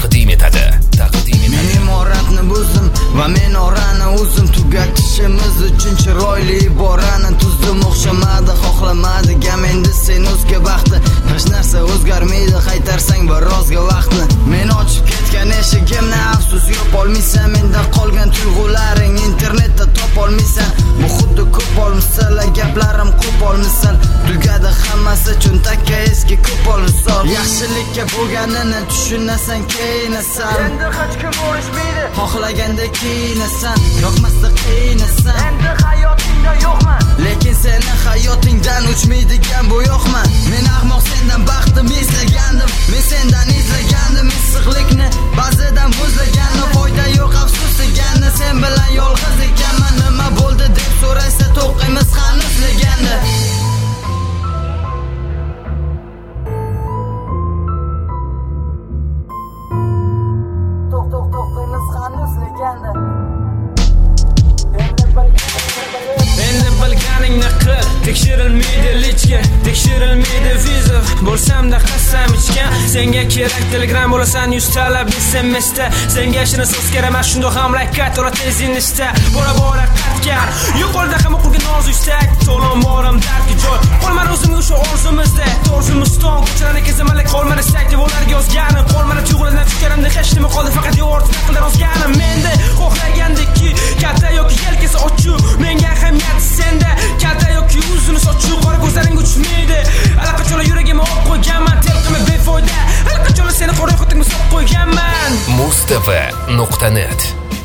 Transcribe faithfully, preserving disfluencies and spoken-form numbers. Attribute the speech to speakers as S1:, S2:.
S1: taqdim etadi. Taqdim etadi.
S2: Men imoratni buzdim va men orani uzdim. Tugatishimiz uchun chiroyli iborani tuzdim. O'xshamadi, xohlamadigam endi sen o'zga baxti. Hech narsa o'zgarmaydi, qaytarsang birozga vaqtni. Men ochib ketgan eshigimni afsus yopolmaysan. Menda qolgan tuyg'ularing internetda topolmaysan. Bu xuddi ko'p olmisalar gaplarim ko'p olmisan. Tugadi hammasi cho'ntakka eski ko'p olmisan. Yaxshilikka bo'lganini tushunasan keyinasan.
S3: Endi hech kim o'rishmaydi.
S2: Xohlaganda kiyinasan, yoqmasda qiynasan.
S3: Endi hayotingda yo'qman.
S2: Lekin seni hayotingdan uchmaydigan bu yo'qman. Men ahmoq sendan baxtim izlagandim. Men sendan izlagandim issiqlikni, ba'zidan muzlaganni. Foyda yo'q afsus deganni, sen bilan yolg'iz ekanman. Nima bo'ldi deb so'raysa to'qimiz hanuzlaganda. To'q to'q to'qimiz hanuzlaganda.
S4: Endi bilganingni qil, tekshirilmaydi lichka, tekshirilmaydi viza. Bo'lsam-da qasam ichgan, senga kerak telegram bo'lasan yuz talab S M S da. Senga shirin so'z kerak emas, shundoq ham lakat ora tezinishda. Bora-bora qatgan, yo'qoldi ham o'qilgan orzu istak. To'lon borim dardga joy. Qolmadi o'zimga o'sha orzumizda. To'rzimizdan ko'chalarni kezamalak qolmadi istak deb ularga yozganim. Qolmadi tuyg'ulardan tushganimda hech nima qoldi, faqat devorda naqldan ozganim. Menda xohlagandeki katta yoki yelkasi ochiq. Menga ahamiyat senda katta yoki uzun sochuq. Qora ko'zlaring uchmaydi. Allaqachon yuragimni olib qo'yganman. Telqimi befoyda. Allaqachon seni qora xotinga solib qo'yganman.
S1: muz t v nuqta net